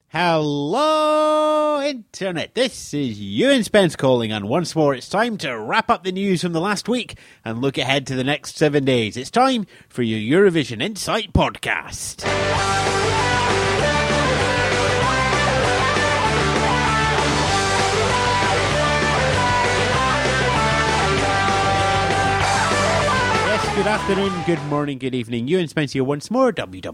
Hello, Internet. This is Ewan Spence calling, and once more it's time to wrap up the news from the last week and look ahead to the next 7 days. It's time for your Eurovision Insight podcast. Good afternoon, good morning, good evening. Ewan Spence here once more,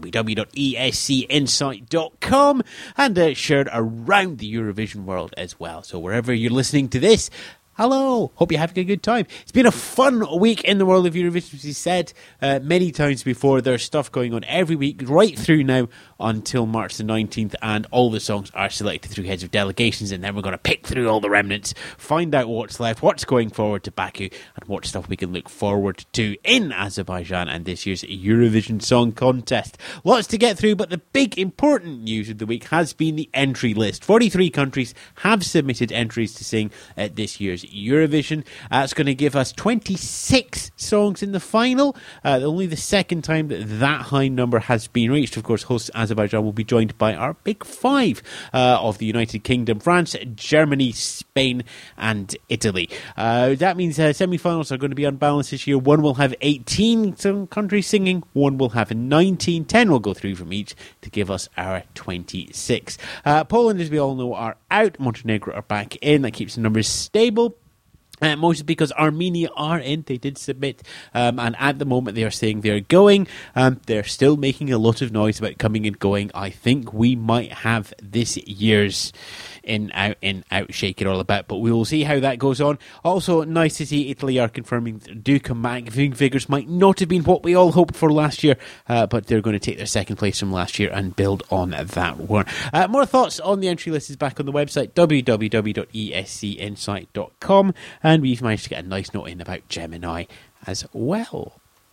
www.escinsight.com, and shared around the Eurovision world as well. So wherever you're listening to this, hello, hope you're having a good time. It's been a fun week in the world of Eurovision, as we said many times before. There's stuff going on every week, right through now until March the 19th, and all the songs are selected through heads of delegations, and then we're going to pick through all the remnants, find out what's left, what's going forward to Baku, and what stuff we can look forward to in Azerbaijan and this year's Eurovision Song Contest. Lots to get through, but the big important news of the week has been the entry list. 43 countries have submitted entries to sing at this year's Eurovision. It's going to give us 26 songs in the final. Only the second time that high number has been reached. Of course, host Azerbaijan will be joined by our big five of the United Kingdom: France, Germany, Spain and Italy. That means semi-finals are going to be unbalanced this year. One will have 18 countries singing, one will have 19. 10 will go through from each to give us our 26. Poland, as we all know, are out. Montenegro are back in. That keeps the numbers stable. Mostly because Armenia are in. They did submit, and at the moment they are saying they're going. They're still making a lot of noise about coming and going. I think we might have this year's in, out, shake it all about, but we will see how that goes on. Also, nice to see Italy are confirming they do come back. Figures might not have been what we all hoped for last year, but they're going to take their second place from last year and build on that one. More thoughts on the entry list is back on the website, www.escinsight.com, and we've managed to get a nice note in about Gemini as well.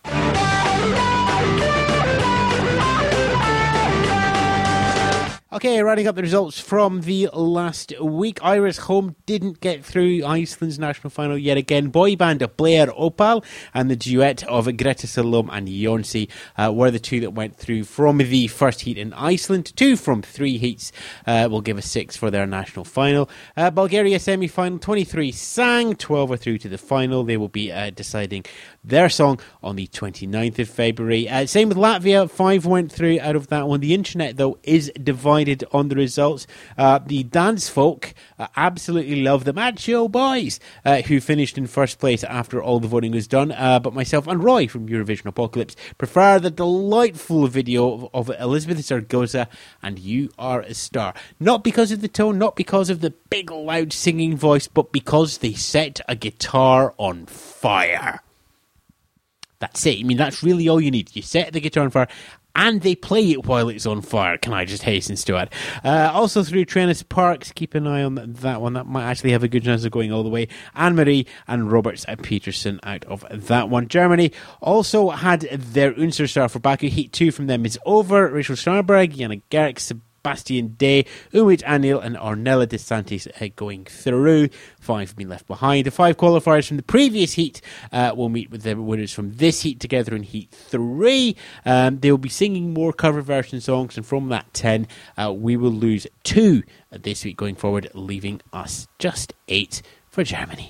Okay, rounding up the results from the last week. Iris Home didn't get through Iceland's national final yet again. Boy band of Blair Opal and the duet of Greta Salome and Jónsi were the two that went through from the first heat in Iceland. 2 from 3 heats will give us 6 for their national final. Bulgaria semi-final, 23 sang, 12 are through to the final. They will be deciding their song on the 29th of February. Same with Latvia, 5 went through out of that one. The internet, though, is divided on the results. The dance folk absolutely love the Macho Boys, who finished in first place after all the voting was done. But myself and Roy from Eurovision Apocalypse prefer the delightful video of Elizabeth Zaragoza and You Are a Star. Not because of the tone, not because of the big loud singing voice, but because they set a guitar on fire. That's it. I mean, that's really all you need. You set the guitar on fire, and they play it while it's on fire. Can I just hasten to add? Also through Trennis Parks, keep an eye on that one. That might actually have a good chance of going all the way. Anne-Marie and Roberts and Peterson out of that one. Germany also had their Unser for Baku. Heat 2 from them is over. Rachel Scharberg, Jana Gerck, Sebastian Day, Umut Anil and Ornella De Santis going through. 5 have been left behind. The 5 qualifiers from the previous heat will meet with the winners from this heat together in Heat 3. They will be singing more cover version songs, and from that 10, we will lose 2 this week going forward, leaving us just 8 for Germany.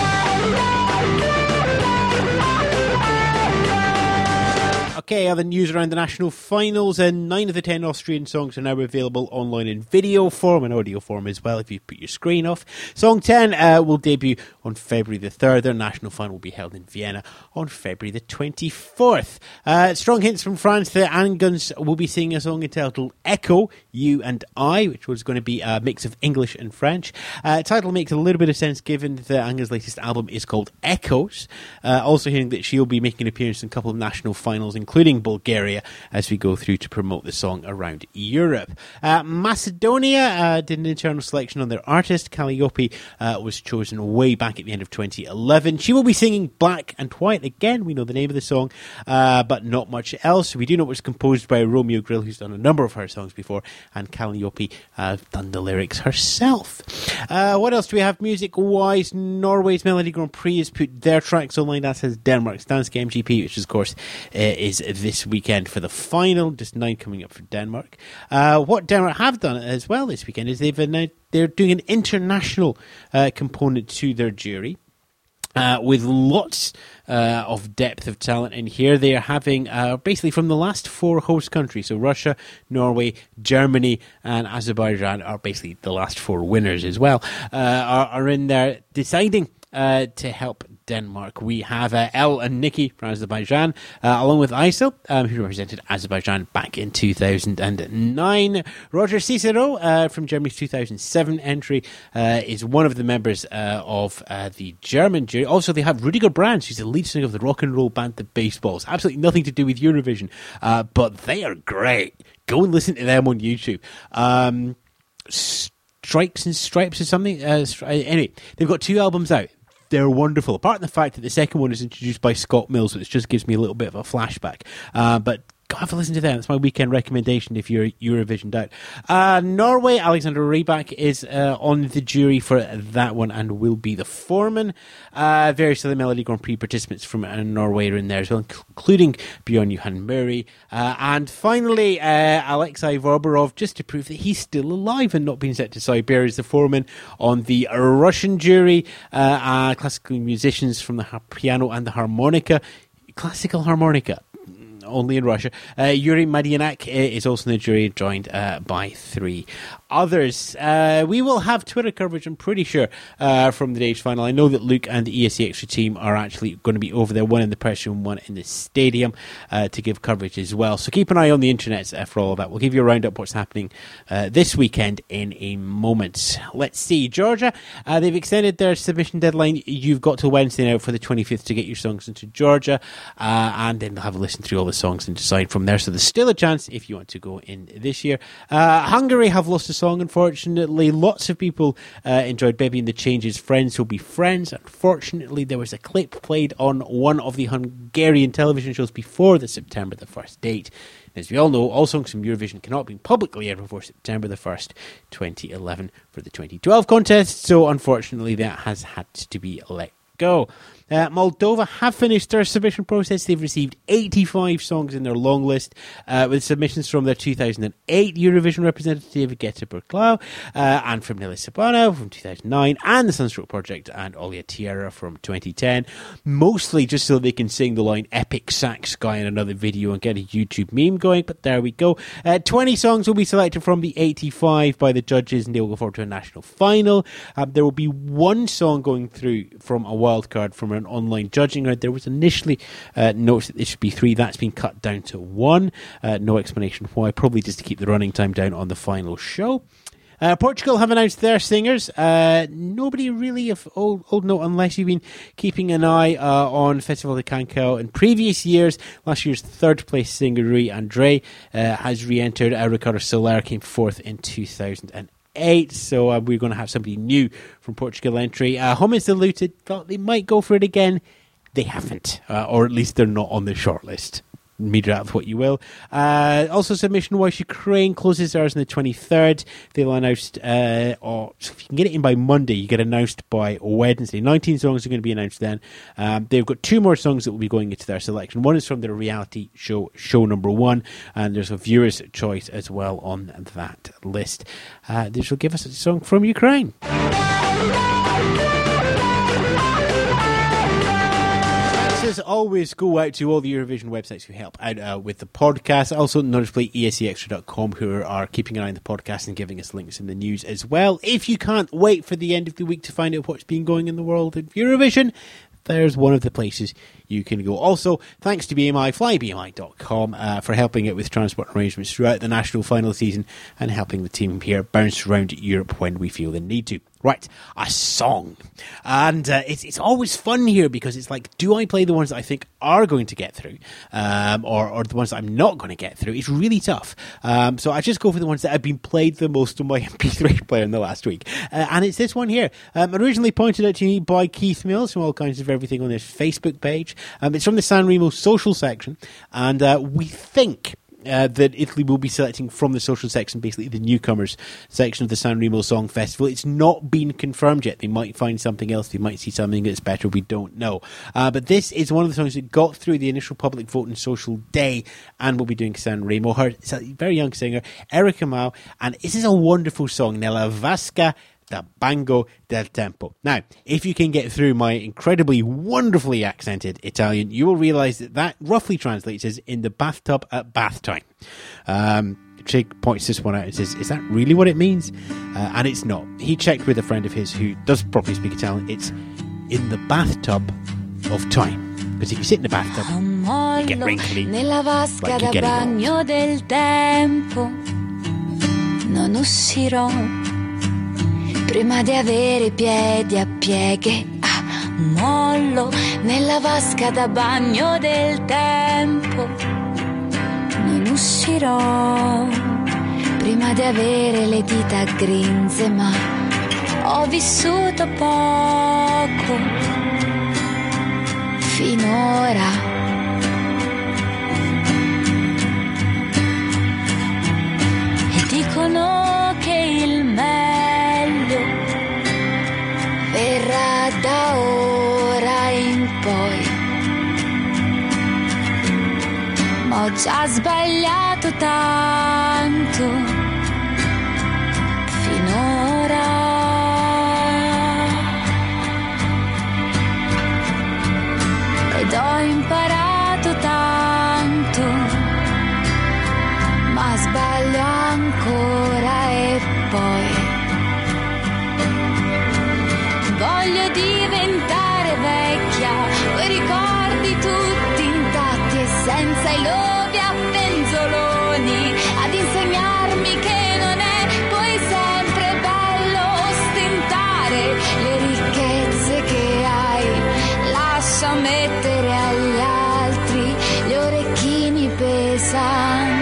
Okay, other news around the national finals, and 9 of the 10 Austrian songs are now available online in video form and audio form as well if you put your screen off. Song 10 will debut on February the 3rd. Their national final will be held in Vienna on February the 24th. Strong hints from France. The Anguns will be singing a song entitled Echo, You and I, which was going to be a mix of English and French. Title makes a little bit of sense given the Anguns' latest album is called Echoes. Also hearing that she'll be making an appearance in a couple of national finals, including Bulgaria, as we go through to promote the song around Europe. Macedonia did an internal selection on their artist. Calliope was chosen way back at the end of 2011. She will be singing Black and White again. We know the name of the song, but not much else. We do know it was composed by Romeo Grill, who's done a number of her songs before, and Calliope done the lyrics herself. What else do we have music-wise? Norway's Melody Grand Prix has put their tracks online. That says Denmark's Danske MGP, which of course is this weekend for the final, just 9 coming up for Denmark. What Denmark have done as well this weekend is they're doing an international component to their jury. With lots of depth of talent in here. They are having basically from the last 4 host countries, so Russia, Norway, Germany and Azerbaijan are basically the last 4 winners as well, are in there deciding to help Denmark. We have El and Nikki from Azerbaijan, along with Aysel, who represented Azerbaijan back in 2009. Roger Cicero from Germany's 2007 entry is one of the members of the German jury. Also, they have Rudiger Brands, who's the lead singer of the rock and roll band The Baseballs. Absolutely nothing to do with Eurovision, but they are great. Go and listen to them on YouTube. Strikes and Stripes or something. Anyway, they've got 2 albums out. They're wonderful. Apart from the fact that the second one is introduced by Scott Mills, which just gives me a little bit of a flashback. But go have a listen to them. That's my weekend recommendation if you're Eurovisioned out. Norway, Alexander Rybak is on the jury for that one and will be the foreman. Various other Melody Grand Prix participants from Norway are in there as well, including Bjorn Johan Murray. And finally, Alexei Vorborov, just to prove that he's still alive and not been sent to Siberia, is the foreman on the Russian jury. Classical musicians from the piano and the harmonica. Classical harmonica. Only in Russia. Yuri Madianak is also in the jury, joined by 3 others. We will have Twitter coverage, I'm pretty sure, from the day's final. I know that Luke and the ESC Extra team are actually going to be over there, one in the press room, one in the stadium, to give coverage as well. So keep an eye on the internet for all of that. We'll give you a roundup of what's happening this weekend in a moment. Let's see. Georgia, they've extended their submission deadline. You've got till Wednesday now for the 25th to get your songs into Georgia, and then they'll have a listen through all the songs and decide from there. So there's still a chance if you want to go in this year. Hungary have lost a song, unfortunately. Lots of people enjoyed Baby and the Changes, Friends Who'll Be Friends. Unfortunately, there was a clip played on one of the Hungarian television shows before the September the 1st date. As we all know, all songs from Eurovision cannot be publicly aired before September the 1st, 2011 for the 2012 contest. So unfortunately, that has had to be let go. Moldova have finished their submission process. They've received 85 songs in their long list, with submissions from their 2008 Eurovision representative Geta Berklau, and from Nili Sabano from 2009, and the Sunstroke Project and Olia Tierra from 2010, mostly just so they can sing the line Epic Sax Guy in another video and get a YouTube meme going, but there we go. 20 songs will be selected from the 85 by the judges, and they will go forward to a national final. There will be 1 song going through from a wildcard from an online judging round. There was initially notes that it should be 3. That's been cut down to 1. No explanation why, probably just to keep the running time down on the final show. Portugal have announced their singers. Nobody really of old note, unless you've been keeping an eye on Festival de Cancão in previous years. Last year's 3rd place singer Rui André has re-entered. Ricardo Soler came 4th in 2008. So we're going to have somebody new from Portugal entry. Homens Diluted thought they might go for it again. They haven't, or at least they're not on the shortlist. Meter out of what you will. Also, submission-wise, Ukraine closes theirs on the 23rd. They'll announce, so if you can get it in by Monday, you get announced by Wednesday. 19 songs are going to be announced then. They've got 2 more songs that will be going into their selection. One is from their reality show number 1, and there's a viewer's choice as well on that list. This will give us a song from Ukraine. As always, go out to all the Eurovision websites who help out with the podcast. Also, notably ESCExtra.com, who are keeping an eye on the podcast and giving us links in the news as well. If you can't wait for the end of the week to find out what's been going in the world of Eurovision, there's one of the places you can go. Also, thanks to BMI, flybmi.com, for helping out with transport arrangements throughout the national final season and helping the team here bounce around Europe when we feel the need to. Right, a song. And it's always fun here because it's like, do I play the ones that I think are going to get through, or the ones that I'm not going to get through? It's really tough. So I just go for the ones that have been played the most on my MP3 player in the last week. And it's this one here. Originally pointed out to me by Keith Mills from All Kinds of Everything on his Facebook page. It's from the San Remo social section. And we think that Italy will be selecting from the social section, basically the newcomers section of the Sanremo Song Festival. It's not been confirmed yet. They might find something else. They might see something that's better. We don't know. But this is one of the songs that got through the initial public vote on Social Day and will be doing Sanremo. It's a very young singer, Erika Mao, and this is a wonderful song, Nella Vasca da Bagno del Tempo. Now, if you can get through my incredibly, wonderfully accented Italian, you will realise that roughly translates as in the bathtub at bath time. Jake points this one out and says, is that really what it means? And it's not. He checked with a friend of his who does properly speak Italian. It's in the bathtub of time. Because if you sit in the bathtub, you get wrinkly, nella vasca like you're da getting bagno old. del tempo non uscirò prima di avere i piedi a pieghe. Mollo nella vasca da bagno del tempo non uscirò prima di avere le dita grinze, ma ho vissuto poco finora. E dicono che il meglio verrà da ora in poi, ma ho già sbagliato tanto finora. Ed ho imparato tanto, ma sbaglio ancora e poi voglio diventare vecchia, quei ricordi tutti intatti e senza i lovi a penzoloni, ad insegnarmi che non è poi sempre bello ostentare le ricchezze che hai. Lascia mettere agli altri gli orecchini pesanti.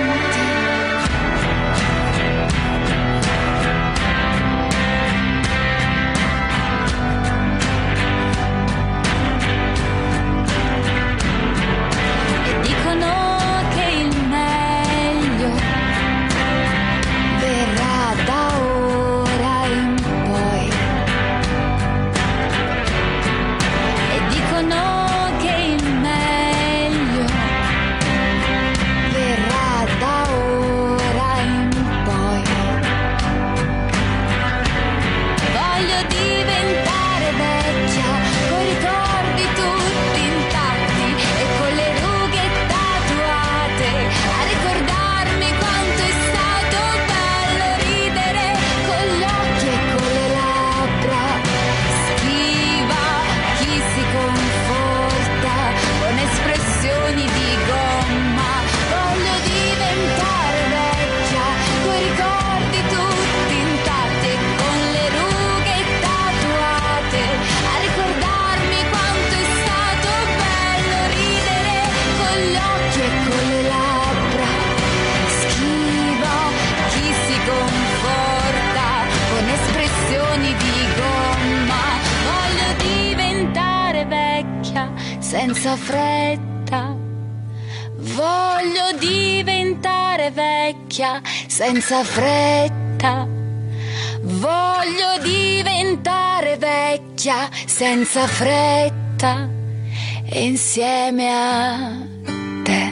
E dicono che il meglio verrà da ora in poi. E dicono che il meglio verrà da ora in poi. Voglio diventare vecchia, coi ricordi tutti intatti e con le rughe tatuate, a ricordarmi quanto è stato bello ridere con gli occhi e con le labbra. Schiva chi si conforta con espressioni di gomma. Voglio diventare vecchia, coi ricordi tutti intatti e con le rughe tatuate, a ricordarmi quanto è stato bello ridere con gli occhi e con le labbra. Schiva chi si conforta con espressioni di gomma. Voglio diventare vecchia senza fretta. Voglio diventare vecchia senza fretta. Voglio diventare vecchia senza fretta e insieme a te.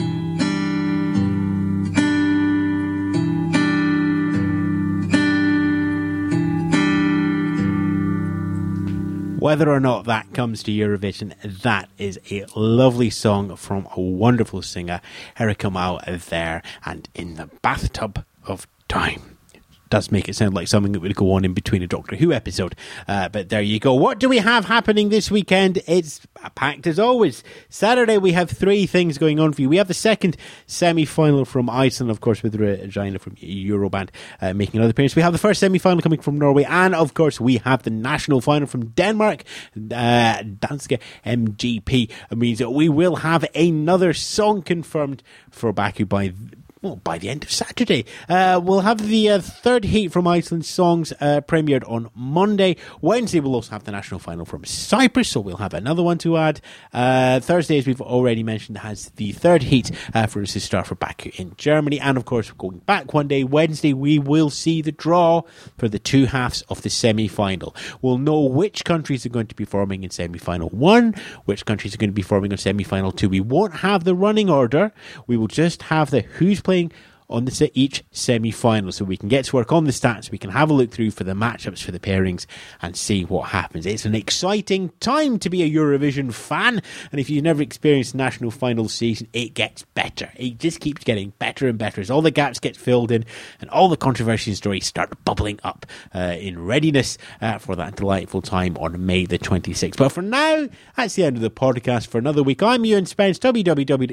Whether or not that comes to Eurovision, that is a lovely song from a wonderful singer, Erika Mao there, and in the bathtub of time. Does make it sound like something that would go on in between a Doctor Who episode. But there you go. What do we have happening this weekend? It's packed as always. Saturday we have 3 things going on for you. We have the second semi-final from Iceland, of course, with Regina from Euroband making another appearance. We have the first semi-final coming from Norway. And, of course, we have the national final from Denmark. Danske MGP. It means that we will have another song confirmed for Baku by by the end of Saturday. We'll have the third heat from Iceland's songs premiered on Monday. Wednesday we'll also have the national final from Cyprus, so we'll have another one to add. Thursday, as we've already mentioned, has the third heat for us to start for Baku in Germany. And of course, going back one day, Wednesday, we will see the draw for the two halves of the semi-final. We'll know which countries are going to be forming in semi-final 1, which countries are going to be forming in semi-final 2. We won't have the running order. We will just have the who's playing on each semi-final, so we can get to work on the stats, we can have a look through for the matchups, for the pairings, and see what happens. It's an exciting time to be a Eurovision fan, and if you've never experienced national final season, it gets better. It just keeps getting better and better as all the gaps get filled in and all the controversy and stories start bubbling up in readiness for that delightful time on May the 26th. But for now, that's the end of the podcast for another week. I'm Ewan Spence,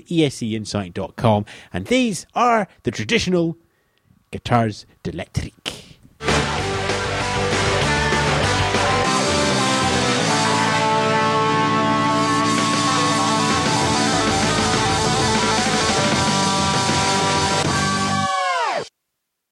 www.escinsight.com, and these are the traditional guitars d'electrique.